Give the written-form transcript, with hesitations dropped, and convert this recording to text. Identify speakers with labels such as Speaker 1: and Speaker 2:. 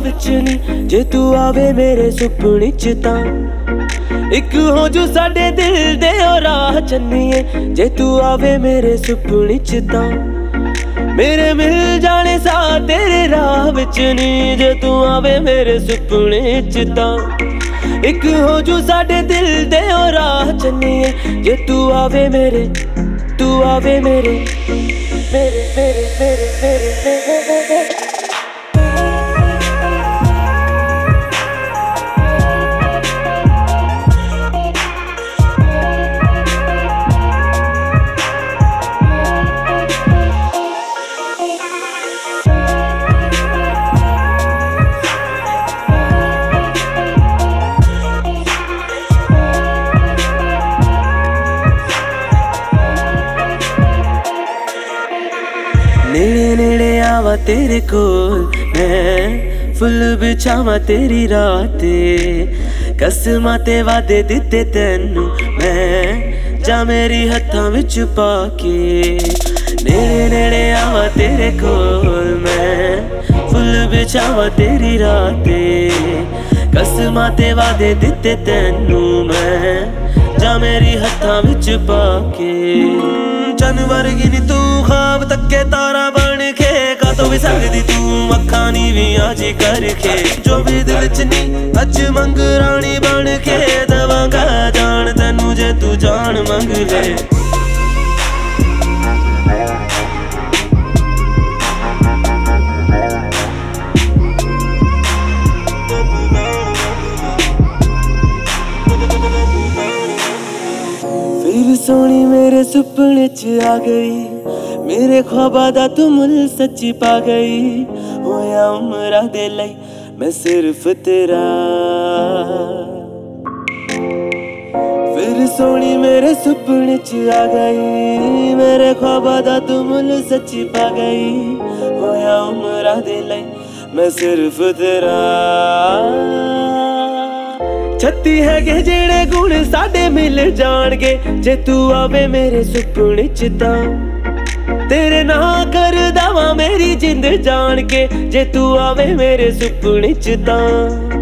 Speaker 1: विच नी जे तू आवे मेरे सुपने च तां इक हो जू साडे दिल दे ओ राह चन्नीए जे तू आवे मेरे सुपने च तां मेरे मिल जाने सा तेरे राह विच नी जे तू आवे मेरे सुपने च तां इक हो जू साडे दिल दे ओ राह चन्नीए जे तू आवे मेरे मेरे मेरे मेरे मेरे मेरे नेड़े नेड़े आवा तेरे कोल मैं फुल बिछावा तेरी राते कसमां ते वादे दिते तैनू मैं जा मेरी हत्थां विच पाके नेड़े नेड़े आवा तेरे कोल मैं फुल बिछावा तेरी राते कसमां ते वादे दिते तैनू मैं जा मेरी हत्थां विच पाके चन वर्गी नी तू ख्वाब तक्के तारा बन के का तो भी सकदी तू अखां नी भी आजी करके जो भी दिल च नी अज मंग रानी बन के दवांगा जान तैनू जे तू जान मंग ले फिर सोनी मेरे सुपने च आ गई मेरे ख्वाबा दा तू मुल सच्ची पा गई होया उमरा दे लई मैं सिर्फ तेरा फिर सोनी मेरे सुपने च आ गई मेरे ख्वाबा दा तू मुल सच्ची पा गई होया उमरा दे लई मैं सिर्फ तेरा छत्ती है जेड़े गुण साडे मिल जाणगे जे तू आवे मेरे सुपने च तां तेरे ना कर दावा मेरी जिंद जान के जे तू आवे मेरे सुपने च तां।